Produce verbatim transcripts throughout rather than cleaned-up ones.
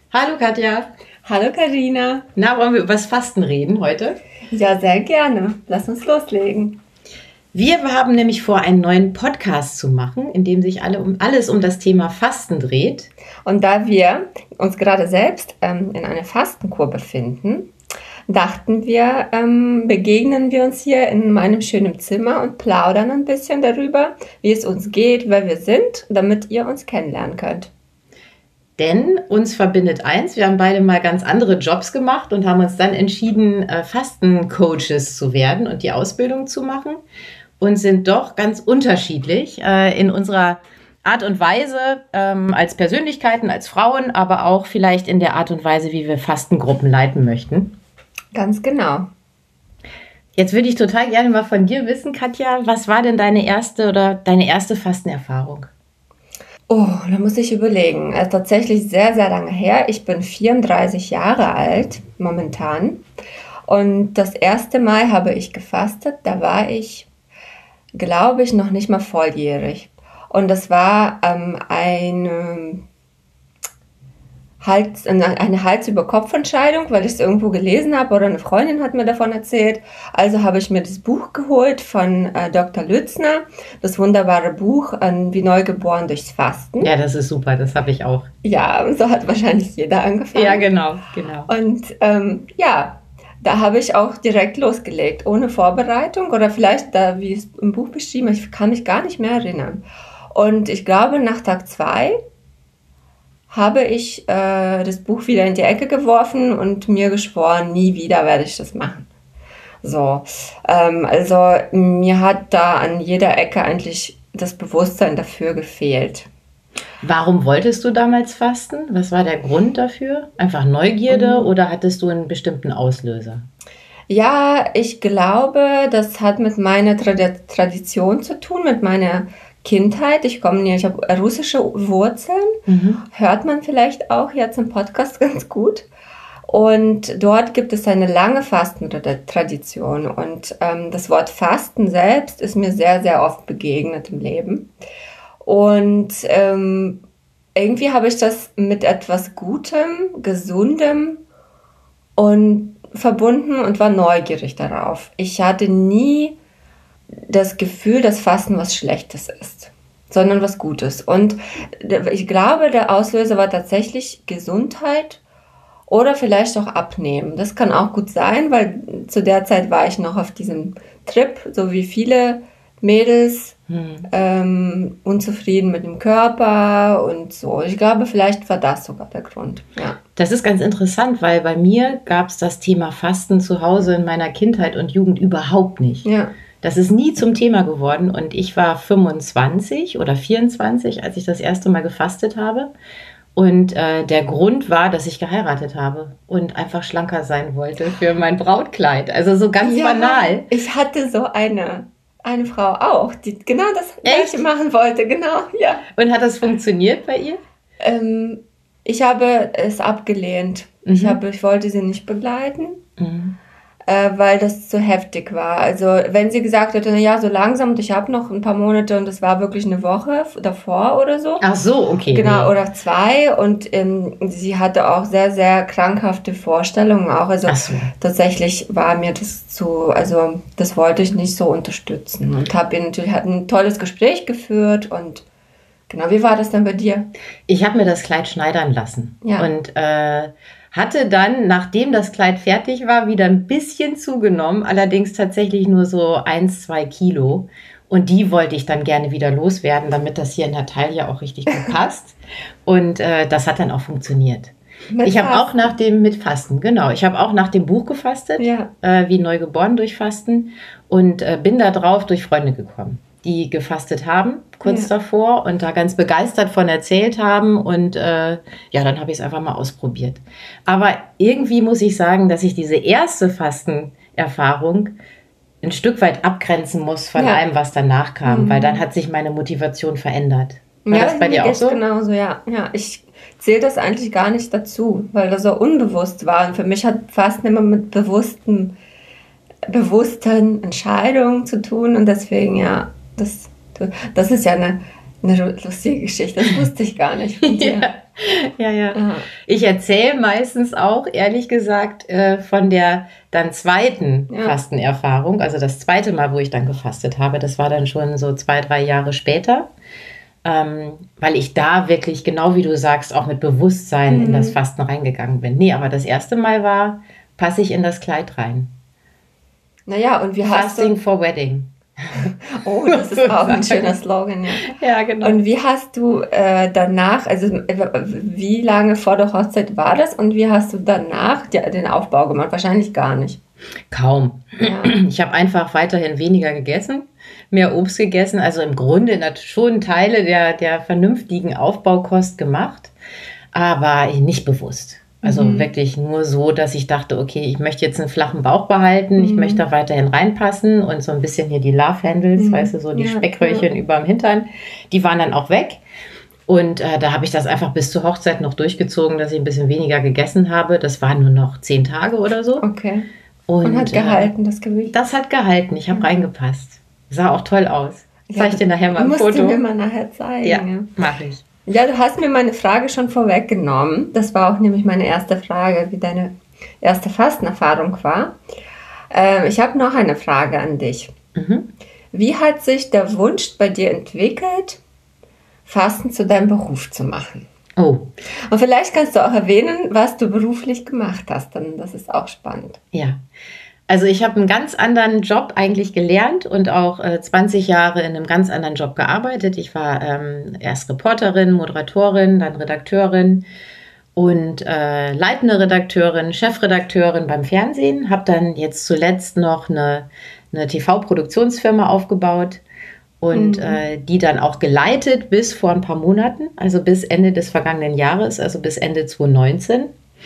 Hallo Katja. Hallo Carina. Na, wollen wir über das Fasten reden heute? Ja, sehr gerne. Lass uns loslegen. Wir haben nämlich vor, einen neuen Podcast zu machen, in dem sich alle um, alles um das Thema Fasten dreht. Und da wir uns gerade selbst ähm, in einer Fastenkur befinden, dachten wir, ähm, begegnen wir uns hier in meinem schönen Zimmer und plaudern ein bisschen darüber, wie es uns geht, wer wir sind, damit ihr uns kennenlernen könnt. Denn uns verbindet eins, wir haben beide mal ganz andere Jobs gemacht und haben uns dann entschieden, Fastencoaches zu werden und die Ausbildung zu machen und sind doch ganz unterschiedlich in unserer Art und Weise als Persönlichkeiten, als Frauen, aber auch vielleicht in der Art und Weise, wie wir Fastengruppen leiten möchten. Ganz genau. Jetzt würde ich total gerne mal von dir wissen, Katja, was war denn deine erste oder deine erste Fastenerfahrung? Oh, da muss ich überlegen. Also tatsächlich sehr, sehr lange her. Ich bin vierunddreißig Jahre alt momentan. Und das erste Mal habe ich gefastet. Da war ich, glaube ich, noch nicht mal volljährig. Und das war ähm, eine, Hals, eine Hals-über-Kopf-Entscheidung, weil ich es irgendwo gelesen habe oder eine Freundin hat mir davon erzählt. Also habe ich mir das Buch geholt von äh, Doktor Lützner, das wunderbare Buch äh, Wie Neugeboren durchs Fasten. Ja, das ist super, das habe ich auch. Ja, und so hat wahrscheinlich jeder angefangen. Ja, genau, genau. Und ähm, ja, da habe ich auch direkt losgelegt, ohne Vorbereitung oder vielleicht, da, wie es im Buch beschrieben, ich kann mich gar nicht mehr erinnern. Und ich glaube, nach Tag zwei habe ich äh, das Buch wieder in die Ecke geworfen und mir geschworen, nie wieder werde ich das machen. So, ähm, also mir hat da an jeder Ecke eigentlich das Bewusstsein dafür gefehlt. Warum wolltest du damals fasten? Was war der Grund dafür? Einfach Neugierde mhm. oder hattest du einen bestimmten Auslöser? Ja, ich glaube, das hat mit meiner Trad- Tradition zu tun, mit meiner Kindheit. Ich komme ich habe russische Wurzeln, mhm. hört man vielleicht auch jetzt im Podcast ganz gut. Und dort gibt es eine lange Fastentradition. Und ähm, das Wort Fasten selbst ist mir sehr, sehr oft begegnet im Leben. Und ähm, irgendwie habe ich das mit etwas Gutem, Gesundem und verbunden und war neugierig darauf. Ich hatte nie das Gefühl, dass Fasten was Schlechtes ist, sondern was Gutes. Und ich glaube, der Auslöser war tatsächlich Gesundheit oder vielleicht auch Abnehmen. Das kann auch gut sein, weil zu der Zeit war ich noch auf diesem Trip, so wie viele Mädels, hm. ähm, unzufrieden mit dem Körper und so. Ich glaube, vielleicht war das sogar der Grund. Ja. Das ist ganz interessant, weil bei mir gab es das Thema Fasten zu Hause in meiner Kindheit und Jugend überhaupt nicht. Ja. Das ist nie zum Thema geworden und ich war fünfundzwanzig oder vierundzwanzig, als ich das erste Mal gefastet habe. Und äh, der Grund war, dass ich geheiratet habe und einfach schlanker sein wollte für mein Brautkleid. Also so ganz ja, banal. Ich hatte so eine, eine Frau auch, die genau das Gleiche machen wollte. Genau, ja. Und hat das funktioniert bei ihr? Ähm, ich habe es abgelehnt. Mhm. Ich, habe, ich wollte sie nicht begleiten. Mhm. Weil das zu heftig war. Also wenn sie gesagt hätte, na ja, so langsam und ich habe noch ein paar Monate und das war wirklich eine Woche davor oder so. Ach so, okay. Genau, nee. Oder zwei und ähm, sie hatte auch sehr, sehr krankhafte Vorstellungen auch. Also so. Tatsächlich war mir das zu, also das wollte ich nicht so unterstützen und habe ihr natürlich hat ein tolles Gespräch geführt und genau, wie war das denn bei dir? Ich habe mir das Kleid schneidern lassen ja. und äh, hatte dann, nachdem das Kleid fertig war, wieder ein bisschen zugenommen, allerdings tatsächlich nur so eins, zwei Kilo. Und die wollte ich dann gerne wieder loswerden, damit das hier in der Taille auch richtig gut passt. Und äh, das hat dann auch funktioniert. Mit ich habe auch nach dem, mit Fasten, genau, ich habe auch nach dem Buch gefastet, ja. äh, wie Neugeboren durch Fasten und äh, bin da drauf durch Freunde gekommen, die gefastet haben, kurz ja. davor und da ganz begeistert von erzählt haben und äh, ja, dann habe ich es einfach mal ausprobiert. Aber irgendwie muss ich sagen, dass ich diese erste Fastenerfahrung ein Stück weit abgrenzen muss von ja. allem, was danach kam, mhm. weil dann hat sich meine Motivation verändert. War ja, das bei dir auch so? Genauso, ja. ja. Ich zähle das eigentlich gar nicht dazu, weil das so unbewusst war. Und für mich hat Fasten immer mit bewussten, bewussten Entscheidungen zu tun und deswegen, ja, das, das ist ja eine Eine lustige Geschichte, das wusste ich gar nicht von dir. Ja, ja. ja. Ah. Ich erzähle meistens auch, ehrlich gesagt, von der dann zweiten ja. Fastenerfahrung. Also das zweite Mal, wo ich dann gefastet habe. Das war dann schon so zwei, drei Jahre später. Ähm, weil ich da wirklich, genau wie du sagst, auch mit Bewusstsein mhm. in das Fasten reingegangen bin. Nee, aber das erste Mal war, passe ich in das Kleid rein. Naja, und wie hast Fasting du... for Wedding. Oh, das ist auch ein schöner Slogan, ja. Ja, genau. Und wie hast du äh, danach, also wie lange vor der Hochzeit war das und wie hast du danach den Aufbau gemacht? Wahrscheinlich gar nicht. Kaum. Ja. Ich habe einfach weiterhin weniger gegessen, mehr Obst gegessen, also im Grunde schon Teile der, der vernünftigen Aufbaukost gemacht, aber nicht bewusst. Also mhm. wirklich nur so, dass ich dachte, okay, ich möchte jetzt einen flachen Bauch behalten, mhm. ich möchte da weiterhin reinpassen und so ein bisschen hier die Love Handles, mhm. weißt du, so die ja, Speckröllchen ja. überm Hintern, die waren dann auch weg. Und äh, da habe ich das einfach bis zur Hochzeit noch durchgezogen, dass ich ein bisschen weniger gegessen habe. Das waren nur noch zehn Tage oder so. Okay. Und, und hat gehalten, äh, das Gewicht? Das hat gehalten, ich habe mhm. reingepasst. Sah auch toll aus. Ja, Zeig ich dir nachher mal ein musst Foto. Du mir mal nachher zeigen. Ja, mache ich. Ja, du hast mir meine Frage schon vorweggenommen. Das war auch nämlich meine erste Frage, wie deine erste Fastenerfahrung war. Äh, ich habe noch eine Frage an dich. Mhm. Wie hat sich der Wunsch bei dir entwickelt, Fasten zu deinem Beruf zu machen? Oh. Und vielleicht kannst du auch erwähnen, was du beruflich gemacht hast, denn das ist auch spannend. Ja. Also ich habe einen ganz anderen Job eigentlich gelernt und auch äh, zwanzig Jahre in einem ganz anderen Job gearbeitet. Ich war ähm, erst Reporterin, Moderatorin, dann Redakteurin und äh, leitende Redakteurin, Chefredakteurin beim Fernsehen. Habe dann jetzt zuletzt noch eine, eine T V-Produktionsfirma aufgebaut und mhm. äh, die dann auch geleitet bis vor ein paar Monaten, also bis Ende des vergangenen Jahres, also bis Ende zwanzig neunzehn.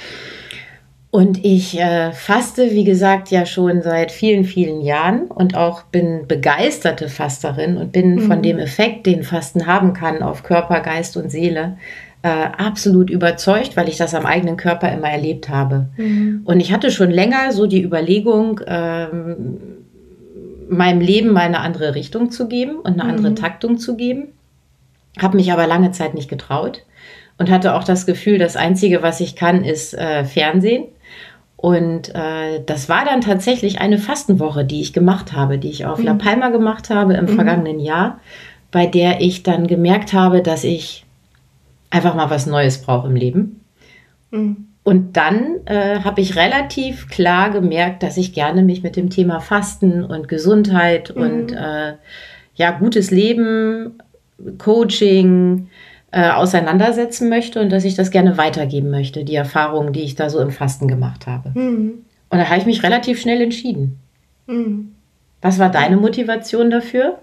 Und ich äh, faste, wie gesagt, ja schon seit vielen, vielen Jahren und auch bin begeisterte Fasterin und bin mhm. von dem Effekt, den Fasten haben kann auf Körper, Geist und Seele, äh, absolut überzeugt, weil ich das am eigenen Körper immer erlebt habe. Mhm. Und ich hatte schon länger so die Überlegung, ähm, meinem Leben mal eine andere Richtung zu geben und eine mhm. andere Taktung zu geben, habe mich aber lange Zeit nicht getraut und hatte auch das Gefühl, das Einzige, was ich kann, ist äh, Fernsehen. Und äh, das war dann tatsächlich eine Fastenwoche, die ich gemacht habe, die ich auf mhm. La Palma gemacht habe im mhm. vergangenen Jahr, bei der ich dann gemerkt habe, dass ich einfach mal was Neues brauche im Leben. Mhm. Und dann äh, habe ich relativ klar gemerkt, dass ich gerne mich mit dem Thema Fasten und Gesundheit mhm. und äh, ja, gutes Leben, Coaching, Äh, auseinandersetzen möchte und dass ich das gerne weitergeben möchte, die Erfahrungen, die ich da so im Fasten gemacht habe. Mhm. Und da habe ich mich relativ schnell entschieden. Mhm. Was war deine Motivation dafür?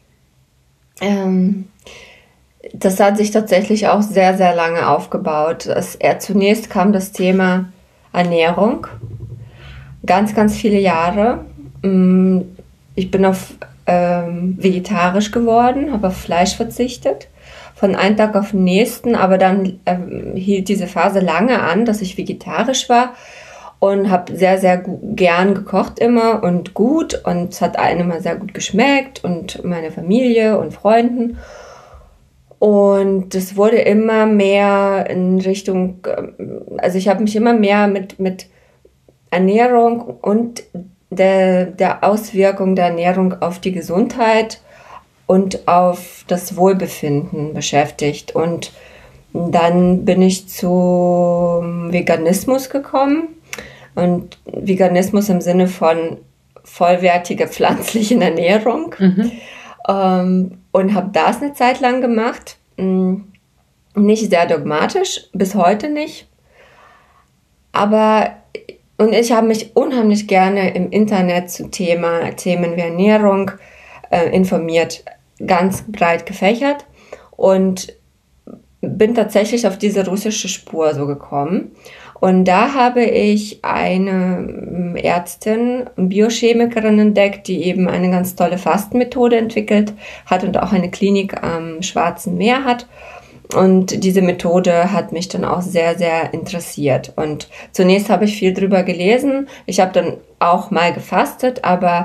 Ähm, das hat sich tatsächlich auch sehr, sehr lange aufgebaut. Es, er, zunächst kam das Thema Ernährung. Ganz, ganz viele Jahre. Ich bin auf ähm, vegetarisch geworden, habe auf Fleisch verzichtet. Von einem Tag auf den nächsten, aber dann äh, hielt diese Phase lange an, dass ich vegetarisch war und habe sehr, sehr gu- gern gekocht immer und gut und es hat einem immer sehr gut geschmeckt und meine Familie und Freunden und es wurde immer mehr in Richtung, also ich habe mich immer mehr mit, mit Ernährung und der, der Auswirkung der Ernährung auf die Gesundheit und auf das Wohlbefinden beschäftigt. Und dann bin ich zum Veganismus gekommen. Und Veganismus im Sinne von vollwertiger pflanzlichen Ernährung. Mhm. Ähm, und habe das eine Zeit lang gemacht. Nicht sehr dogmatisch, bis heute nicht. Aber und ich habe mich unheimlich gerne im Internet zu Thema, Themen wie Ernährung äh, informiert. Ganz breit gefächert und bin tatsächlich auf diese russische Spur so gekommen. Und da habe ich eine Ärztin, Biochemikerin entdeckt, die eben eine ganz tolle Fastenmethode entwickelt hat und auch eine Klinik am Schwarzen Meer hat. Und diese Methode hat mich dann auch sehr, sehr interessiert. Und zunächst habe ich viel drüber gelesen. Ich habe dann auch mal gefastet, aber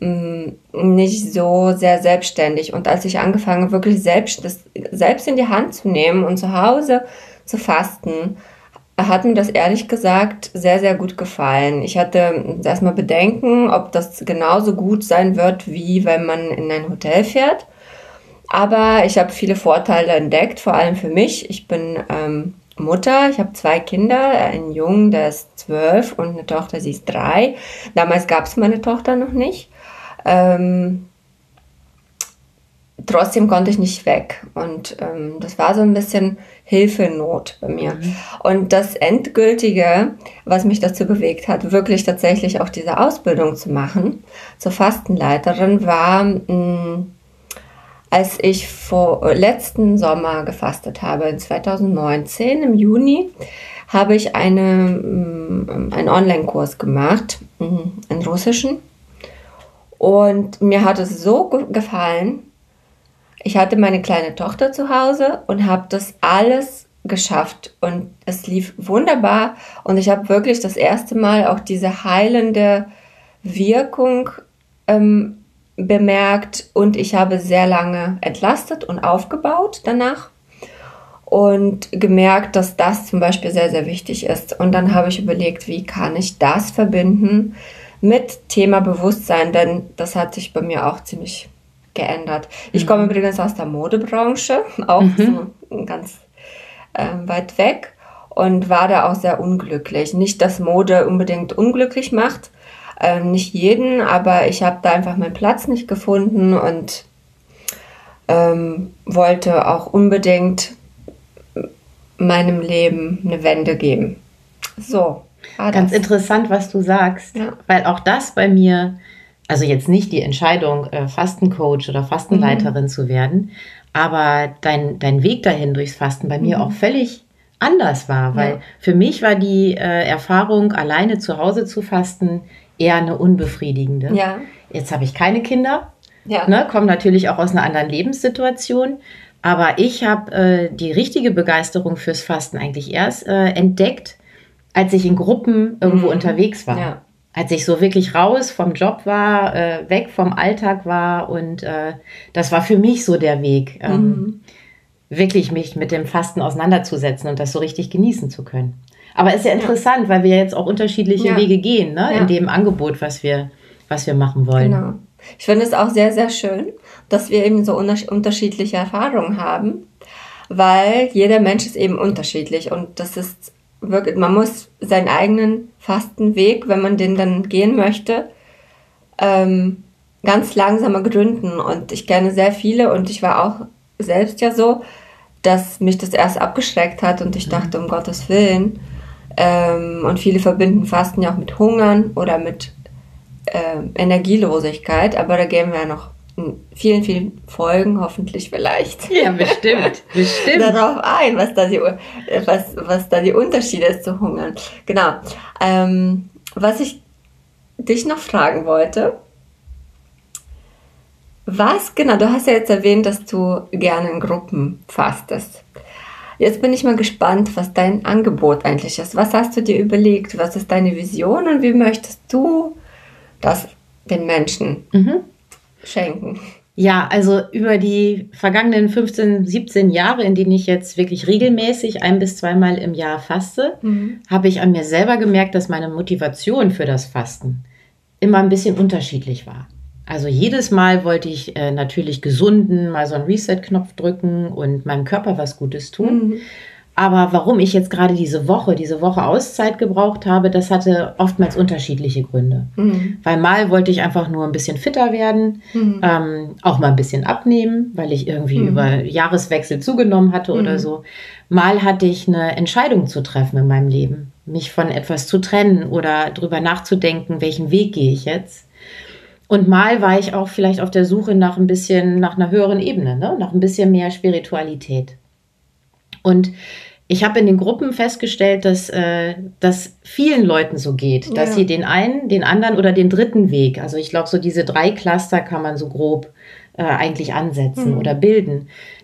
mh, nicht so sehr selbstständig. Und als ich angefangen habe, wirklich selbst, das selbst in die Hand zu nehmen und zu Hause zu fasten, hat mir das ehrlich gesagt sehr, sehr gut gefallen. Ich hatte erstmal Bedenken, ob das genauso gut sein wird, wie wenn man in ein Hotel fährt. Aber ich habe viele Vorteile entdeckt, vor allem für mich. Ich bin ähm, Mutter, ich habe zwei Kinder, einen Jungen, der ist zwölf und eine Tochter, sie ist drei. Damals gab es meine Tochter noch nicht. Ähm, trotzdem konnte ich nicht weg und ähm, das war so ein bisschen Hilfenot bei mir. Mhm. Und das Endgültige, was mich dazu bewegt hat, wirklich tatsächlich auch diese Ausbildung zu machen, zur Fastenleiterin, war, mh, als ich vor letzten Sommer gefastet habe, in zwanzig neunzehn, im Juni, habe ich eine, mh, einen Online-Kurs gemacht, mh, einen russischen. Und mir hat es so ge- gefallen. Ich hatte meine kleine Tochter zu Hause und habe das alles geschafft und es lief wunderbar und ich habe wirklich das erste Mal auch diese heilende Wirkung ähm, bemerkt und ich habe sehr lange entlastet und aufgebaut danach und gemerkt, dass das zum Beispiel sehr, sehr wichtig ist. Und dann habe ich überlegt, wie kann ich das verbinden mit Thema Bewusstsein, denn das hat sich bei mir auch ziemlich geändert. Ich komme übrigens aus der Modebranche, auch mhm. so ganz äh, weit weg und war da auch sehr unglücklich. Nicht, dass Mode unbedingt unglücklich macht, äh, nicht jeden, aber ich habe da einfach meinen Platz nicht gefunden und ähm, wollte auch unbedingt meinem Leben eine Wende geben. So. Ganz interessant, was du sagst, ja. Weil auch das bei mir, also jetzt nicht die Entscheidung, äh, Fastencoach oder Fastenleiterin mhm. zu werden, aber dein, dein Weg dahin durchs Fasten bei mhm. mir auch völlig anders war, weil ja. für mich war die äh, Erfahrung, alleine zu Hause zu fasten, eher eine unbefriedigende. Ja. Jetzt habe ich keine Kinder, ja. ne, komme natürlich auch aus einer anderen Lebenssituation, aber ich habe äh, die richtige Begeisterung fürs Fasten eigentlich erst äh, entdeckt, als ich in Gruppen irgendwo mhm. unterwegs war. Ja. Als ich so wirklich raus vom Job war, äh, weg vom Alltag war und äh, das war für mich so der Weg, ähm, mhm. wirklich mich mit dem Fasten auseinanderzusetzen und das so richtig genießen zu können. Aber es ist ja interessant, ja. weil wir jetzt auch unterschiedliche ja. Wege gehen, ne? Ja. in dem Angebot, was wir, was wir machen wollen. Genau. Ich finde es auch sehr, sehr schön, dass wir eben so unterschiedliche Erfahrungen haben, weil jeder Mensch ist eben unterschiedlich und das ist wirklich, man muss seinen eigenen Fastenweg, wenn man den dann gehen möchte, ähm, ganz langsamer gründen. Und ich kenne sehr viele und ich war auch selbst ja so, dass mich das erst abgeschreckt hat und ich dachte, um Gottes Willen. Ähm, und viele verbinden Fasten ja auch mit Hungern oder mit äh, Energielosigkeit, aber da gehen wir ja noch in vielen, vielen Folgen, hoffentlich vielleicht. Ja, bestimmt, bestimmt. Darauf ein, was da die, was, was da die Unterschiede ist zu Hungern. Genau. Ähm, was ich dich noch fragen wollte, was, genau, du hast ja jetzt erwähnt, dass du gerne in Gruppen fastest. Jetzt bin ich mal gespannt, was dein Angebot eigentlich ist. Was hast du dir überlegt? Was ist deine Vision und wie möchtest du das den Menschen mhm. schenken? Ja, also über die vergangenen fünfzehn, siebzehn Jahre, in denen ich jetzt wirklich regelmäßig ein- bis zweimal im Jahr faste, mhm. habe ich an mir selber gemerkt, dass meine Motivation für das Fasten immer ein bisschen unterschiedlich war. Also jedes Mal wollte ich äh, natürlich gesunden, mal so einen Reset-Knopf drücken und meinem Körper was Gutes tun. Mhm. Aber warum ich jetzt gerade diese Woche, diese Woche Auszeit gebraucht habe, das hatte oftmals unterschiedliche Gründe. Mhm. Weil mal wollte ich einfach nur ein bisschen fitter werden, mhm. ähm, auch mal ein bisschen abnehmen, weil ich irgendwie mhm. über Jahreswechsel zugenommen hatte mhm. oder so. Mal hatte ich eine Entscheidung zu treffen in meinem Leben, mich von etwas zu trennen oder drüber nachzudenken, welchen Weg gehe ich jetzt. Und mal war ich auch vielleicht auf der Suche nach ein bisschen, nach einer höheren Ebene, ne? Nach ein bisschen mehr Spiritualität. Und ich habe in den Gruppen festgestellt, dass äh, das vielen Leuten so geht, dass ja. sie den einen, den anderen oder den dritten Weg, also ich glaube, so diese drei Cluster kann man so grob äh, eigentlich ansetzen mhm. oder bilden,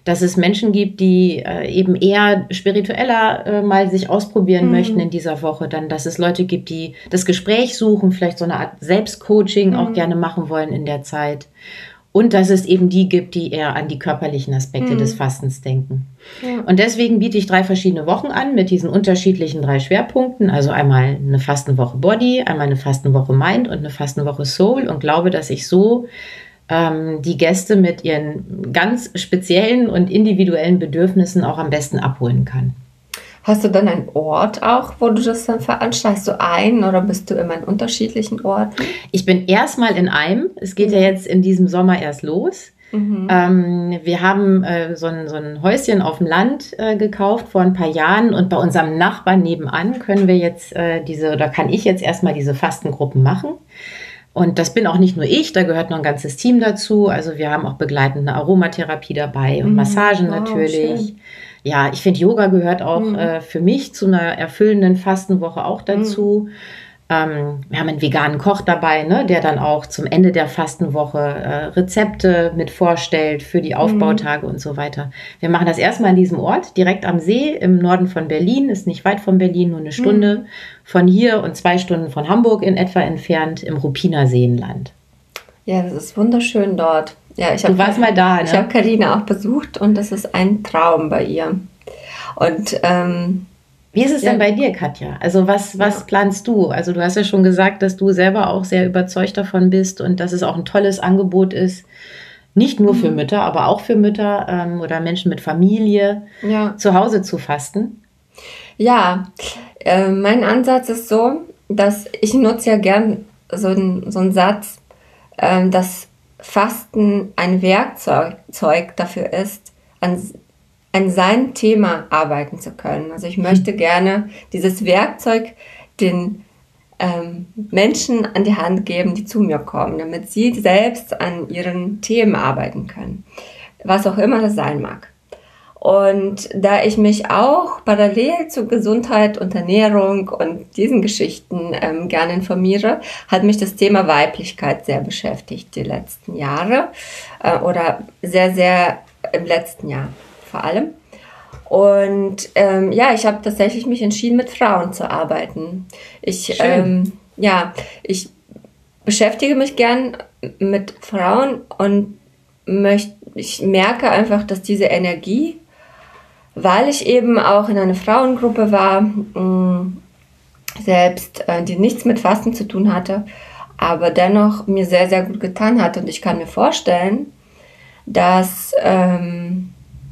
dass es Menschen gibt, die äh, eben eher spiritueller äh, mal sich ausprobieren mhm. möchten in dieser Woche. Dann, dass es Leute gibt, die das Gespräch suchen, vielleicht so eine Art Selbstcoaching mhm. auch gerne machen wollen in der Zeit. Und dass es eben die gibt, die eher an die körperlichen Aspekte mhm. des Fastens denken. Ja. Und deswegen biete ich drei verschiedene Wochen an mit diesen unterschiedlichen drei Schwerpunkten. Also einmal eine Fastenwoche Body, einmal eine Fastenwoche Mind und eine Fastenwoche Soul. Und glaube, dass ich so ähm, die Gäste mit ihren ganz speziellen und individuellen Bedürfnissen auch am besten abholen kann. Hast du dann einen Ort auch, wo du das dann veranstaltest? So einen oder bist du immer in unterschiedlichen Orten? Ich bin erstmal in einem. Es geht mhm. ja jetzt in diesem Sommer erst los. Mhm. Ähm, wir haben äh, so, ein, so ein Häuschen auf dem Land äh, gekauft vor ein paar Jahren und bei unserem Nachbarn nebenan können wir jetzt äh, diese, oder kann ich jetzt erstmal diese Fastengruppen machen. Und das bin auch nicht nur ich, da gehört noch ein ganzes Team dazu. Also wir haben auch begleitende Aromatherapie dabei und Massagen mhm. wow, natürlich. Schön. Ja, ich finde, Yoga gehört auch mhm. äh, für mich zu einer erfüllenden Fastenwoche auch dazu. Mhm. Ähm, wir haben einen veganen Koch dabei, ne, der dann auch zum Ende der Fastenwoche äh, Rezepte mit vorstellt für die Aufbautage mhm. und so weiter. Wir machen das erstmal an diesem Ort, direkt am See im Norden von Berlin, ist nicht weit von Berlin, nur eine Stunde mhm. von hier und zwei Stunden von Hamburg in etwa entfernt im Ruppiner Seenland. Ja, das ist wunderschön dort. Ja, ich du warst mal da, ne? Ich habe Carina auch besucht und das ist ein Traum bei ihr. Und ähm, wie ist es ja. denn bei dir, Katja? Also was, was ja. planst du? Also du hast ja schon gesagt, dass du selber auch sehr überzeugt davon bist und dass es auch ein tolles Angebot ist, nicht nur für Mütter, aber auch für Mütter ähm, oder Menschen mit Familie, ja. zu Hause zu fasten. Ja, äh, mein Ansatz ist so, dass ich nutze ja gern so, ein, so einen Satz, äh, dass Fasten ein Werkzeug dafür ist, an, an seinem Thema arbeiten zu können. Also ich möchte gerne dieses Werkzeug den ähm, Menschen an die Hand geben, die zu mir kommen, damit sie selbst an ihren Themen arbeiten können, was auch immer das sein mag. Und da ich mich auch parallel zu Gesundheit und Ernährung und diesen Geschichten ähm, gerne informiere, hat mich das Thema Weiblichkeit sehr beschäftigt die letzten Jahre äh, oder sehr, sehr im letzten Jahr vor allem. Und ähm, ja, ich habe tatsächlich mich entschieden, mit Frauen zu arbeiten. Ich, ähm, ja, ich beschäftige mich gern mit Frauen und möcht, ich merke einfach, dass diese Energie, weil ich eben auch in einer Frauengruppe war, mh, selbst, äh, die nichts mit Fasten zu tun hatte, aber dennoch mir sehr, sehr gut getan hat. Und ich kann mir vorstellen, dass ähm,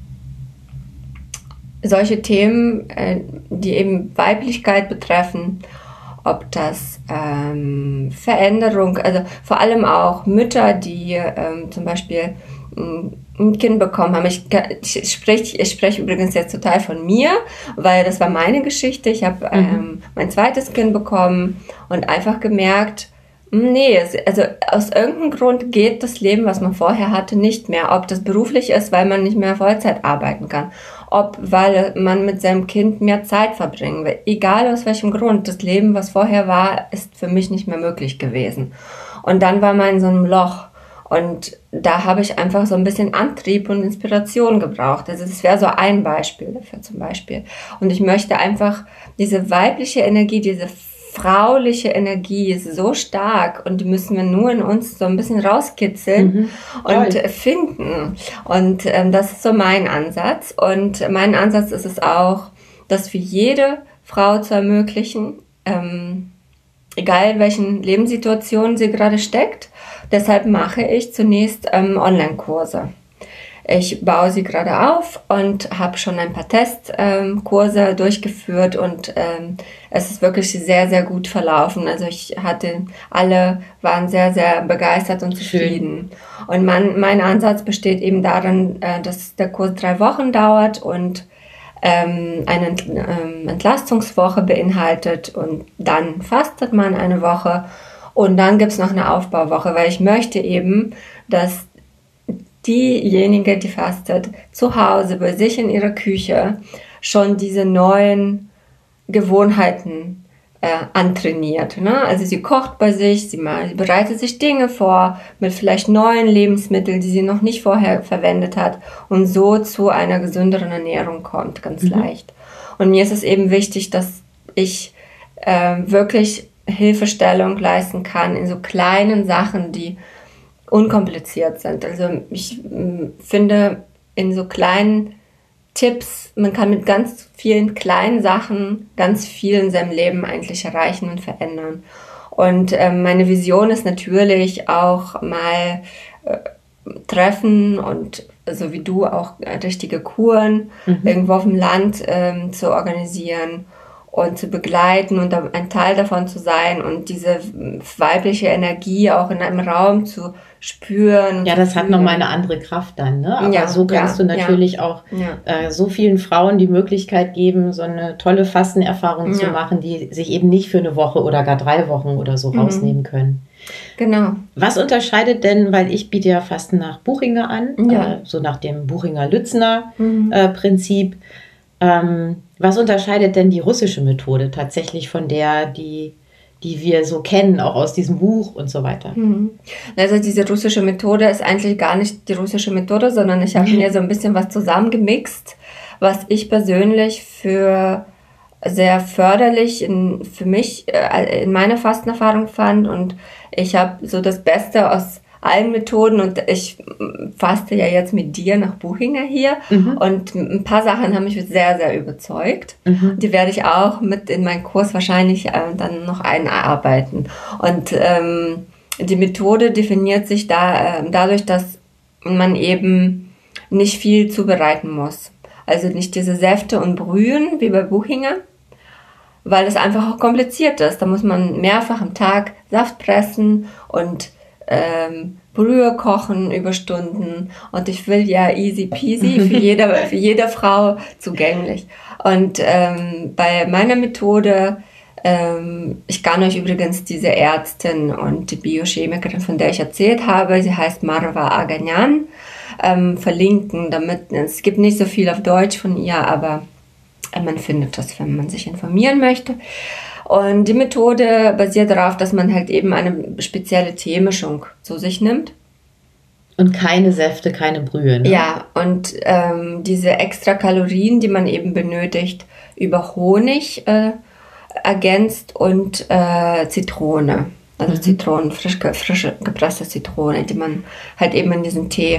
solche Themen, äh, die eben Weiblichkeit betreffen, ob das ähm, Veränderung, also vor allem auch Mütter, die ähm, zum Beispiel ein Kind bekommen haben. Ich, ich spreche ich sprech übrigens jetzt total von mir, weil das war meine Geschichte. Ich habe mhm. ähm, mein zweites Kind bekommen und einfach gemerkt, nee, also aus irgendeinem Grund geht das Leben, was man vorher hatte, nicht mehr. Ob das beruflich ist, weil man nicht mehr Vollzeit arbeiten kann. Ob weil man mit seinem Kind mehr Zeit verbringen will. Egal aus welchem Grund. Das Leben, was vorher war, ist für mich nicht mehr möglich gewesen. Und dann war man in so einem Loch. Und da habe ich einfach so ein bisschen Antrieb und Inspiration gebraucht. Also das wäre so ein Beispiel dafür zum Beispiel. Und ich möchte einfach diese weibliche Energie, diese frauliche Energie ist so stark und die müssen wir nur in uns so ein bisschen rauskitzeln mhm. und Toll. finden. Und ähm, das ist so mein Ansatz. Und mein Ansatz ist es auch, das für jede Frau zu ermöglichen, ähm, egal in welchen Lebenssituationen sie gerade steckt. Deshalb mache ich zunächst ähm, Online-Kurse. Ich baue sie gerade auf und habe schon ein paar Testkurse ähm, durchgeführt und ähm, es ist wirklich sehr, sehr gut verlaufen. Also ich hatte, alle waren sehr, sehr begeistert und zufrieden. Schön. Und mein, mein Ansatz besteht eben darin, äh, dass der Kurs drei Wochen dauert und ähm, eine Ent, ähm, Entlastungswoche beinhaltet und dann fastet man eine Woche und dann gibt's noch eine Aufbauwoche, weil ich möchte eben, dass diejenige, die fastet, zu Hause bei sich in ihrer Küche schon diese neuen Gewohnheiten äh, antrainiert. Ne? Also sie kocht bei sich, sie, mal, sie bereitet sich Dinge vor mit vielleicht neuen Lebensmitteln, die sie noch nicht vorher verwendet hat und so zu einer gesünderen Ernährung kommt, ganz mhm. leicht. Und mir ist es eben wichtig, dass ich äh, wirklich Hilfestellung leisten kann in so kleinen Sachen, die unkompliziert sind. Also ich äh, finde, in so kleinen Tipps, man kann mit ganz vielen kleinen Sachen ganz viel in seinem Leben eigentlich erreichen und verändern. Und äh, meine Vision ist natürlich auch mal äh, Treffen und so wie du auch äh, richtige Kuren mhm. irgendwo auf dem Land ähm, zu organisieren und zu begleiten und ein Teil davon zu sein und diese weibliche Energie auch in einem Raum zu spüren. Ja, das hat nochmal eine andere Kraft dann, ne? Aber ja, so kannst ja, du natürlich ja, auch ja. Äh, so vielen Frauen die Möglichkeit geben, so eine tolle Fastenerfahrung ja. zu machen, die sich eben nicht für eine Woche oder gar drei Wochen oder so mhm. rausnehmen können. Genau. Was unterscheidet denn, weil ich biete ja Fasten nach Buchinger an, ja. äh, so nach dem Buchinger-Lützner-Prinzip. Mhm. Äh, ähm, was unterscheidet denn die russische Methode tatsächlich von der, die, die wir so kennen, auch aus diesem Buch und so weiter? Mhm. Also diese russische Methode ist eigentlich gar nicht die russische Methode, sondern ich habe mir so ein bisschen was zusammengemixt, was ich persönlich für sehr förderlich in, für mich äh, in meiner Fastenerfahrung fand und ich habe so das Beste aus allen Methoden und ich faste ja jetzt mit dir nach Buchinger hier mhm. und ein paar Sachen haben mich sehr, sehr überzeugt. Mhm. Die werde ich auch mit in meinen Kurs wahrscheinlich äh, dann noch einarbeiten. Und ähm, die Methode definiert sich da äh, dadurch, dass man eben nicht viel zubereiten muss. Also nicht diese Säfte und Brühen wie bei Buchinger, weil es einfach auch kompliziert ist. Da muss man mehrfach am Tag Saft pressen und ähm, Brühe kochen über Stunden und ich will ja easy peasy für jede, für jede Frau zugänglich. Und ähm, bei meiner Methode, ähm, ich kann euch übrigens diese Ärztin und die Biochemikerin, von der ich erzählt habe, sie heißt Marwa Aganyan, ähm, verlinken, damit, es gibt nicht so viel auf Deutsch von ihr, aber man findet das, wenn man sich informieren möchte. Und die Methode basiert darauf, dass man halt eben eine spezielle Teemischung zu sich nimmt. Und keine Säfte, keine Brühe, ne? Ja, und ähm, diese extra Kalorien, die man eben benötigt, über Honig äh, ergänzt und äh, Zitrone. Also mhm. Zitronen, frisch, frische gepresste Zitrone, die man halt eben in diesen Tee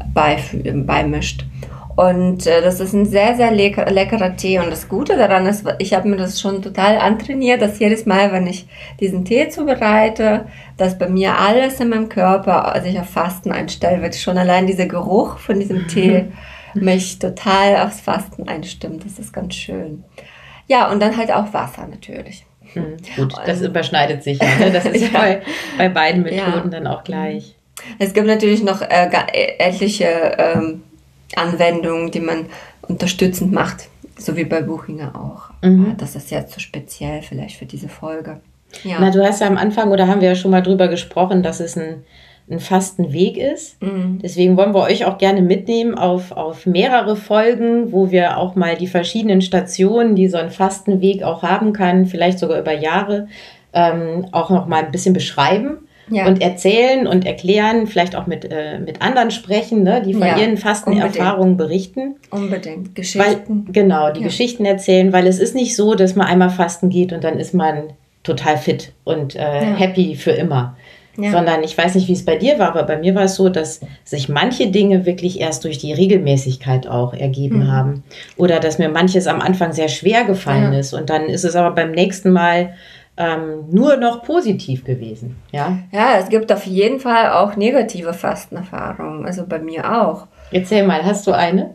beimischt. Und äh, das ist ein sehr, sehr lecker, leckerer Tee. Und das Gute daran ist, ich habe mir das schon total antrainiert, dass jedes Mal, wenn ich diesen Tee zubereite, dass bei mir alles in meinem Körper sich auf Fasten einstellt, weil schon allein dieser Geruch von diesem Tee mich total aufs Fasten einstimmt. Das ist ganz schön. Ja, und dann halt auch Wasser natürlich. Hm, gut, das überschneidet sich ja. Ne? Das ist ja. bei, bei beiden Methoden ja. dann auch gleich. Es gibt natürlich noch äh, etliche ähm, Anwendungen, die man unterstützend macht, so wie bei Buchinger auch. Mhm. Das ist jetzt so speziell vielleicht für diese Folge. Ja. Na, du hast ja am Anfang, oder haben wir ja schon mal drüber gesprochen, dass es ein, ein Fastenweg ist. Mhm. Deswegen wollen wir euch auch gerne mitnehmen auf, auf mehrere Folgen, wo wir auch mal die verschiedenen Stationen, die so ein Fastenweg auch haben kann, vielleicht sogar über Jahre, ähm, auch noch mal ein bisschen beschreiben. Ja. Und erzählen und erklären, vielleicht auch mit, äh, mit anderen sprechen, ne, die von ja, ihren Fastenerfahrungen berichten. Unbedingt. Geschichten. Weil, genau, die ja. Geschichten erzählen, weil es ist nicht so, dass man einmal fasten geht und dann ist man total fit und äh, ja. happy für immer. Ja. Sondern ich weiß nicht, wie es bei dir war, aber bei mir war es so, dass sich manche Dinge wirklich erst durch die Regelmäßigkeit auch ergeben mhm. haben. Oder dass mir manches am Anfang sehr schwer gefallen ja. ist und dann ist es aber beim nächsten Mal Ähm, nur noch positiv gewesen, ja? Ja, es gibt auf jeden Fall auch negative Fastenerfahrungen, also bei mir auch. Erzähl mal, hast du eine?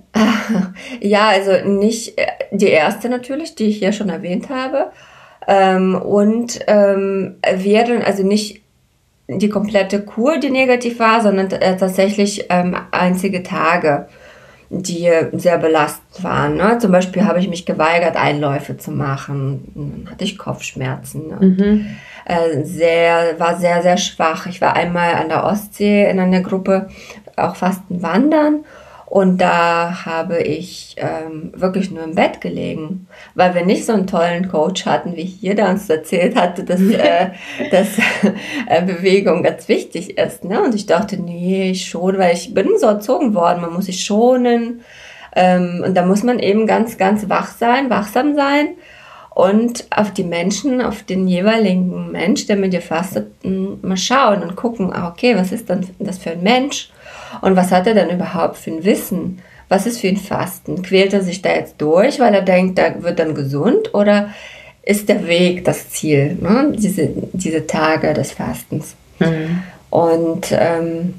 Ja, also nicht die erste natürlich, die ich ja schon erwähnt habe. Ähm, und ähm, wären also nicht die komplette Kur, die negativ war, sondern äh, tatsächlich ähm, einzige Tage, die sehr belastend waren. Ne? Zum Beispiel habe ich mich geweigert, Einläufe zu machen. Dann hatte ich Kopfschmerzen. Und, mhm. äh, sehr, war sehr, sehr schwach. Ich war einmal an der Ostsee in einer Gruppe, auch Fasten wandern. Und da habe ich ähm, wirklich nur im Bett gelegen, weil wir nicht so einen tollen Coach hatten, wie hier, der uns erzählt hatte, dass, äh, dass äh, Bewegung ganz wichtig ist. Ne? Und ich dachte, nee, schon, weil ich bin so erzogen worden, man muss sich schonen. Ähm, und da muss man eben ganz, ganz wach sein, wachsam sein und auf die Menschen, auf den jeweiligen Mensch, der mit dir fastet, mal schauen und gucken, okay, was ist denn das für ein Mensch? Und was hat er denn überhaupt für ein Wissen? Was ist für ein Fasten? Quält er sich da jetzt durch, weil er denkt, da wird dann gesund? Oder ist der Weg das Ziel, ne? diese, diese Tage des Fastens? Mhm. Und ähm,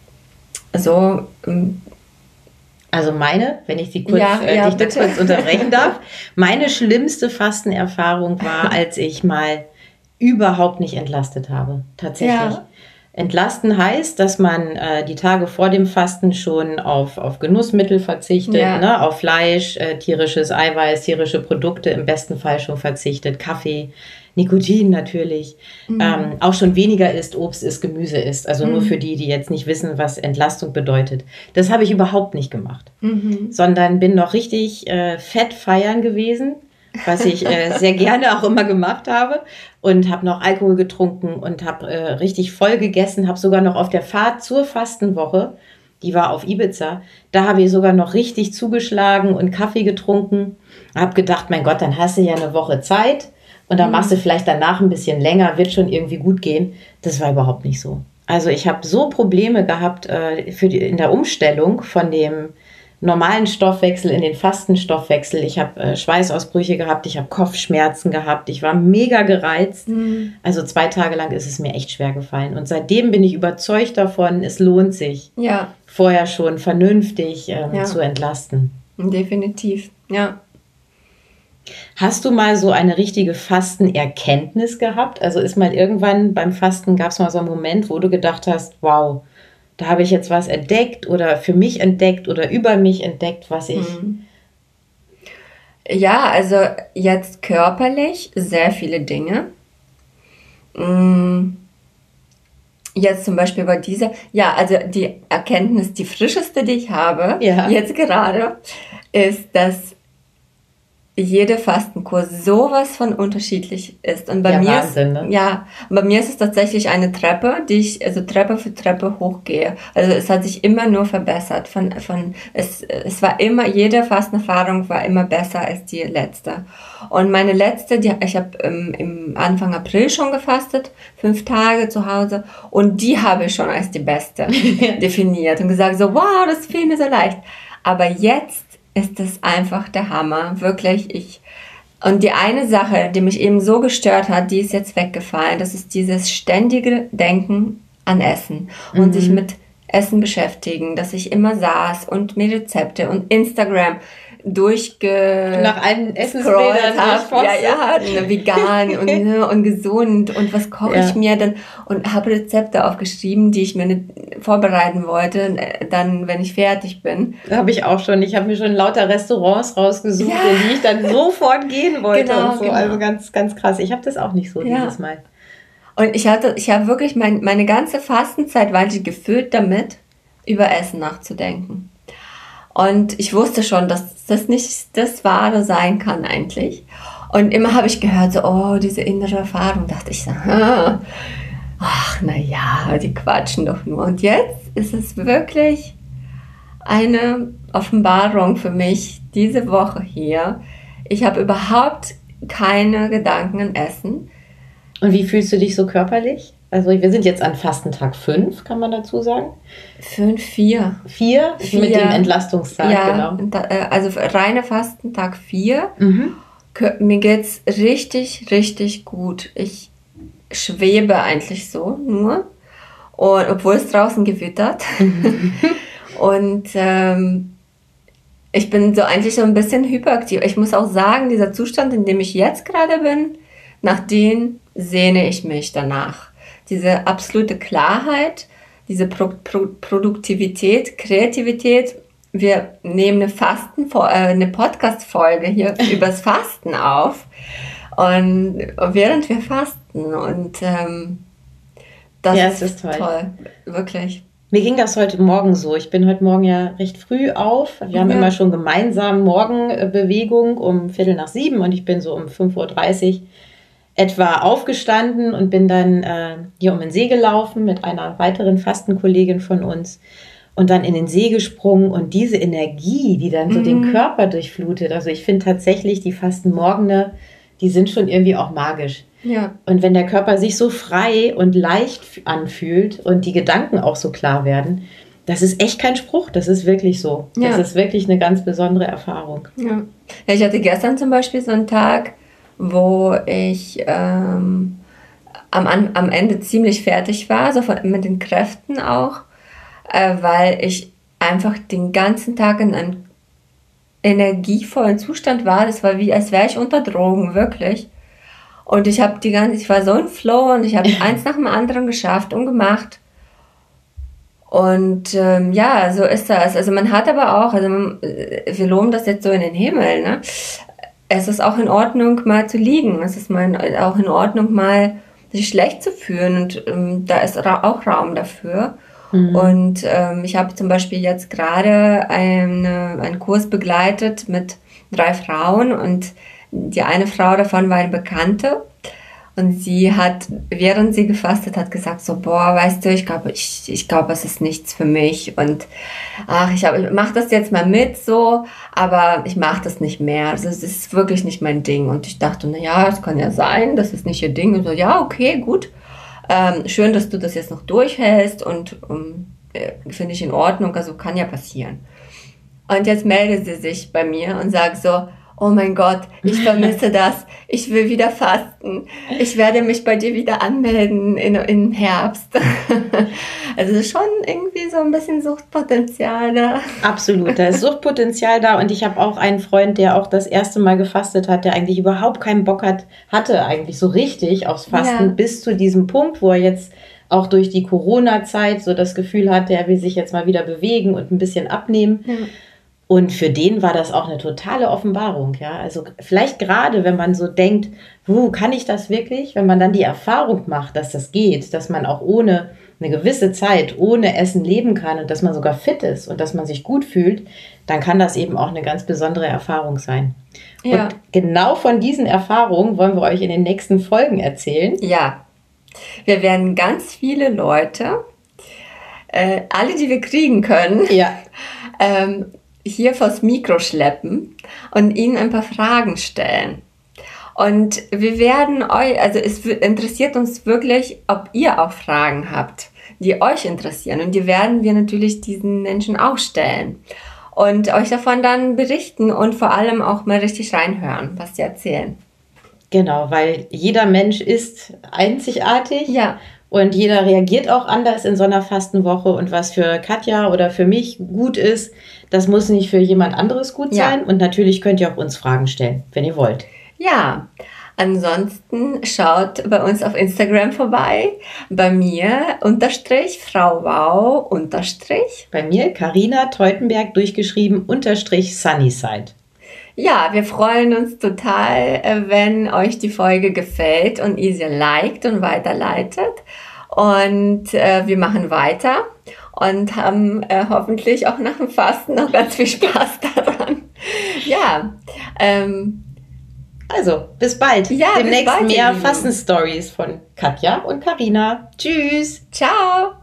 so... Ähm, Also meine, wenn ich Sie kurz, ja, äh, ja, dich da kurz unterbrechen darf, meine schlimmste Fastenerfahrung war, als ich mal überhaupt nicht entlastet habe. Tatsächlich. Ja. Entlasten heißt, dass man äh, die Tage vor dem Fasten schon auf, auf Genussmittel verzichtet, ja. ne, auf Fleisch, äh, tierisches Eiweiß, tierische Produkte im besten Fall schon verzichtet, Kaffee, Nikotin natürlich, mhm. ähm, auch schon weniger isst, Obst isst, Gemüse isst. Also mhm. nur für die, die jetzt nicht wissen, was Entlastung bedeutet. Das habe ich überhaupt nicht gemacht, mhm. sondern bin noch richtig äh, fett feiern gewesen, was ich äh, sehr gerne auch immer gemacht habe und habe noch Alkohol getrunken und habe äh, richtig voll gegessen, habe sogar noch auf der Fahrt zur Fastenwoche, die war auf Ibiza, da habe ich sogar noch richtig zugeschlagen und Kaffee getrunken, habe gedacht, mein Gott, dann hast du ja eine Woche Zeit und dann machst du vielleicht danach ein bisschen länger, wird schon irgendwie gut gehen. Das war überhaupt nicht so. Also ich habe so Probleme gehabt äh, für die, in der Umstellung von dem normalen Stoffwechsel in den Fastenstoffwechsel. Ich habe äh, Schweißausbrüche gehabt, ich habe Kopfschmerzen gehabt, ich war mega gereizt. Mhm. Also zwei Tage lang ist es mir echt schwer gefallen. Und seitdem bin ich überzeugt davon, es lohnt sich, ja. vorher schon vernünftig ähm, ja. zu entlasten. Definitiv, ja. Hast du mal so eine richtige Fastenerkenntnis gehabt? Also ist mal irgendwann beim Fasten, gab es mal so einen Moment, wo du gedacht hast, wow, da habe ich jetzt was entdeckt oder für mich entdeckt oder über mich entdeckt, was ich... Ja, also jetzt körperlich sehr viele Dinge. Jetzt zum Beispiel bei dieser... Ja, also die Erkenntnis, die frischeste, die ich habe, ja. jetzt gerade, ist, dass jede Fastenkur sowas von unterschiedlich ist. Und bei ja, mir Wahnsinn, ist, ne? ja, bei mir ist es tatsächlich eine Treppe, die ich, also Treppe für Treppe hochgehe. Also es hat sich immer nur verbessert. Von, von, es, es war immer, jede Fastenerfahrung war immer besser als die letzte. Und meine letzte, die, ich habe ähm, im Anfang April schon gefastet, fünf Tage zu Hause. Und die habe ich schon als die beste definiert und gesagt so, wow, das fiel mir so leicht. Aber jetzt ist es einfach der Hammer, wirklich. Ich und die eine Sache, die mich eben so gestört hat, die ist jetzt weggefallen. Das ist dieses ständige Denken an Essen und mhm. sich mit Essen beschäftigen, dass ich immer saß und mir Rezepte und Instagram durchge nach allen Essensbildern habe, ja, ja, vegan und, und gesund und was koche ja. ich mir dann und habe Rezepte aufgeschrieben, die ich mir nicht vorbereiten wollte, dann, wenn ich fertig bin. Habe ich auch schon. Ich habe mir schon lauter Restaurants rausgesucht, ja. in die ich dann sofort gehen wollte genau, und so. Genau. Also ganz, ganz krass. Ich habe das auch nicht so ja. dieses Mal. Und ich hatte, ich habe wirklich mein, meine ganze Fastenzeit war ich gefüllt damit, über Essen nachzudenken. Und ich wusste schon, dass das nicht das Wahre sein kann eigentlich. Und immer habe ich gehört, so, oh, diese innere Erfahrung, dachte ich so, ach, na ja, die quatschen doch nur. Und jetzt ist es wirklich eine Offenbarung für mich, diese Woche hier. Ich habe überhaupt keine Gedanken an Essen. Und wie fühlst du dich so körperlich? Also wir sind jetzt an Fastentag fünf, kann man dazu sagen? fünf, vier. vier? Mit dem Entlastungstag, ja, genau. Also reine Fastentag vier. Mhm. Mir geht's richtig, richtig gut. Ich schwebe eigentlich so nur. Und obwohl es draußen gewittert. Mhm. Und ähm, ich bin so eigentlich so ein bisschen hyperaktiv. Ich muss auch sagen, dieser Zustand, in dem ich jetzt gerade bin, nach dem sehne ich mich danach. Diese absolute Klarheit, diese Pro- Pro- Produktivität, Kreativität. Wir nehmen eine Fasten, äh, eine Podcast-Folge hier übers Fasten auf und während wir fasten und ähm, das ja, ist, ist toll. toll, wirklich. Mir ging das heute Morgen so. Ich bin heute Morgen ja recht früh auf. Wir haben ja. immer schon gemeinsam Morgenbewegung um Viertel nach sieben und ich bin so um fünf Uhr dreißig etwa aufgestanden und bin dann äh, hier um den See gelaufen mit einer weiteren Fastenkollegin von uns und dann in den See gesprungen und diese Energie, die dann so mhm. den Körper durchflutet. Also ich finde tatsächlich, die Fastenmorgene, die sind schon irgendwie auch magisch. Ja. Und wenn der Körper sich so frei und leicht anfühlt und die Gedanken auch so klar werden, das ist echt kein Spruch, das ist wirklich so. Ja. Das ist wirklich eine ganz besondere Erfahrung. Ja. Ja, ich hatte gestern zum Beispiel so einen Tag, wo ich ähm, am, am Ende ziemlich fertig war, so von, mit den Kräften auch, äh, weil ich einfach den ganzen Tag in einem energievollen Zustand war. Das war wie, als wäre ich unter Drogen, wirklich. Und ich habe die ganze, ich war so im Flow und ich habe eins nach dem anderen geschafft und gemacht. Und ähm, ja, so ist das. Also man hat aber auch, also man, wir loben das jetzt so in den Himmel, ne? Es ist auch in Ordnung, mal zu liegen. Es ist mal auch in Ordnung, mal sich schlecht zu fühlen. Und ähm, da ist ra- auch Raum dafür. Mhm. Und ähm, ich habe zum Beispiel jetzt gerade eine, einen Kurs begleitet mit drei Frauen und die eine Frau davon war eine Bekannte und sie hat, während sie gefastet hat, gesagt so, boah, weißt du, ich glaube, ich, ich glaube, es ist nichts für mich und ach, ich, ich mache das jetzt mal mit so, aber ich mache das nicht mehr. Also es ist wirklich nicht mein Ding. Und ich dachte, na ja, es kann ja sein, das ist nicht ihr Ding. Und so, ja, okay, gut. Ähm, schön, dass du das jetzt noch durchhältst und um, äh, finde ich in Ordnung, also kann ja passieren. Und jetzt meldet sie sich bei mir und sagt so, oh mein Gott, ich vermisse das, ich will wieder fasten, ich werde mich bei dir wieder anmelden in, im Herbst. Also es ist schon irgendwie so ein bisschen Suchtpotenzial da. Absolut, da ist Suchtpotenzial da und ich habe auch einen Freund, der auch das erste Mal gefastet hat, der eigentlich überhaupt keinen Bock hat, hatte eigentlich so richtig aufs Fasten, ja. bis zu diesem Punkt, wo er jetzt auch durch die Corona-Zeit so das Gefühl hatte, er will sich jetzt mal wieder bewegen und ein bisschen abnehmen. Ja. Und für den war das auch eine totale Offenbarung, ja. Also vielleicht gerade, wenn man so denkt, wo kann ich das wirklich? Wenn man dann die Erfahrung macht, dass das geht, dass man auch ohne eine gewisse Zeit ohne Essen leben kann und dass man sogar fit ist und dass man sich gut fühlt, dann kann das eben auch eine ganz besondere Erfahrung sein. Ja. Und genau von diesen Erfahrungen wollen wir euch in den nächsten Folgen erzählen. Ja, wir werden ganz viele Leute, äh, alle, die wir kriegen können, ja. ähm, hier vors Mikro schleppen und ihnen ein paar Fragen stellen. Und wir werden euch, also es interessiert uns wirklich, ob ihr auch Fragen habt, die euch interessieren. Und die werden wir natürlich diesen Menschen auch stellen und euch davon dann berichten und vor allem auch mal richtig reinhören, was sie erzählen. Genau, weil jeder Mensch ist einzigartig. Ja. Und jeder reagiert auch anders in so einer Fastenwoche. Und was für Katja oder für mich gut ist, das muss nicht für jemand anderes gut sein. Ja. Und natürlich könnt ihr auch uns Fragen stellen, wenn ihr wollt. Ja, ansonsten schaut bei uns auf Instagram vorbei. Bei mir unterstrich Frau Wow unterstrich. Bei mir Carina Teutenberg durchgeschrieben unterstrich Sunnyside. Ja, wir freuen uns total, wenn euch die Folge gefällt und ihr sie liked und weiterleitet. Und äh, wir machen weiter und haben äh, hoffentlich auch nach dem Fasten noch ganz viel Spaß daran. Ja, ähm, also bis bald. Ja, demnächst bis bald, mehr Fasten-Stories von Katja und Carina. Tschüss. Ciao.